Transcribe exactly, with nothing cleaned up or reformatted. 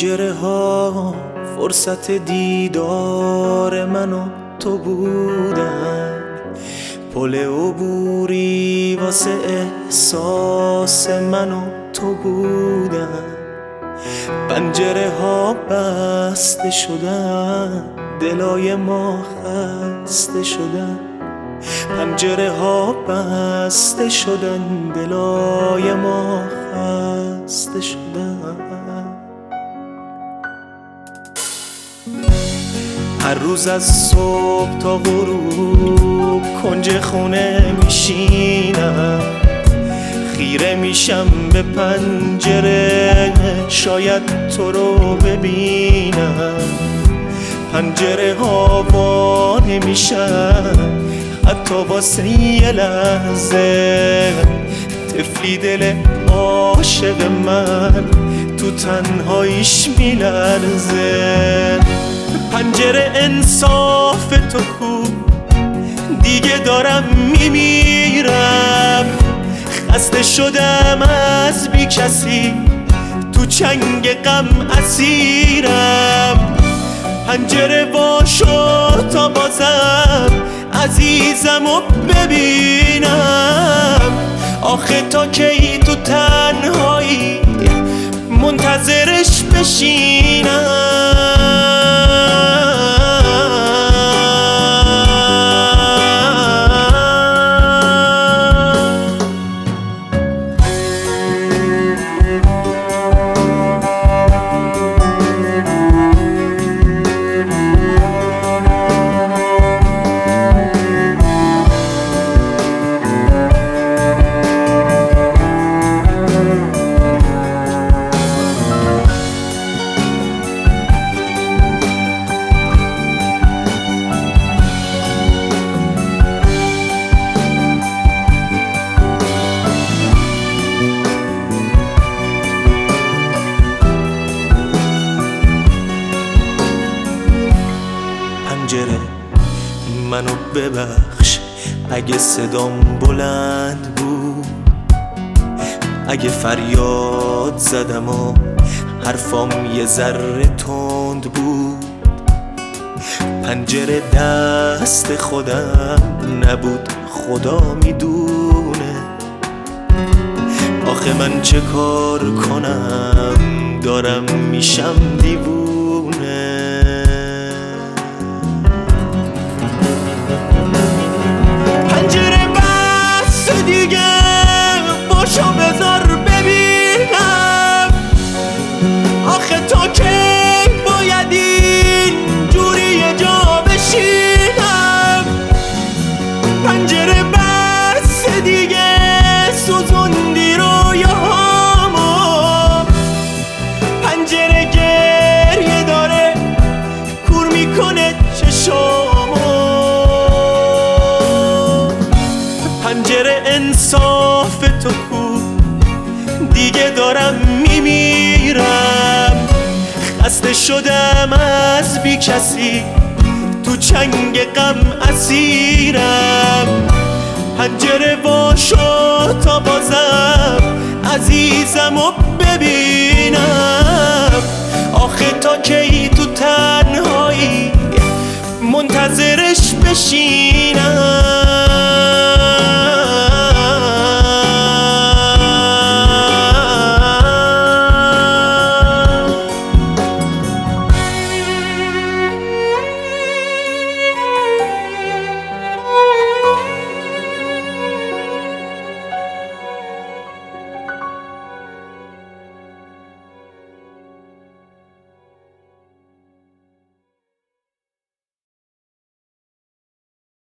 پنجره ها فرصت دیدار من و تو بودن، پل عبوری واسه احساس من و تو بودن. پنجره ها بسته شدن، دلای ما خسته شدن. پنجره ها بسته شدن، دلای ما خسته شدن. هر روز از صبح تا غروب کنج خونه میشینم، خیره میشم به پنجره شاید تو رو ببینم. پنجره ها وا نمیشن حتی واسه یه لحظه، طفلی دل عاشق من تو تنهاییش میلرزه. پنجره انصاف تو کو، دیگه دارم میمیرم. خسته شدم از بی کسی، تو چنگ غم اسیرم. پنجره وا شد تا بازم عزیزمو ببینم. آخه تا کی تو تنهایی منتظرش بشینم؟ پنجره منو ببخش اگه صدام بلند بود، اگه فریاد زدم و حرفام یه ذره تند بود. پنجره دست خودم نبود، خدا میدونه. آخه من چه کار کنم، دارم میشم دیوونه. باشو بذار ببینم، آخه تا کی باید این جوری یه جا بشینم؟ پنجره بس دیگه سوزوندی رویاهامو. پنجره گریه داره کور میکنه چشامو. پنجره انصاف تو کو، دیگه دارم میمیرم. خسته شدم از بی کسی، تو چنگ غم اسیرم. پنجره وا شد تا بازم عزیزمو ببینم. آخه تا کی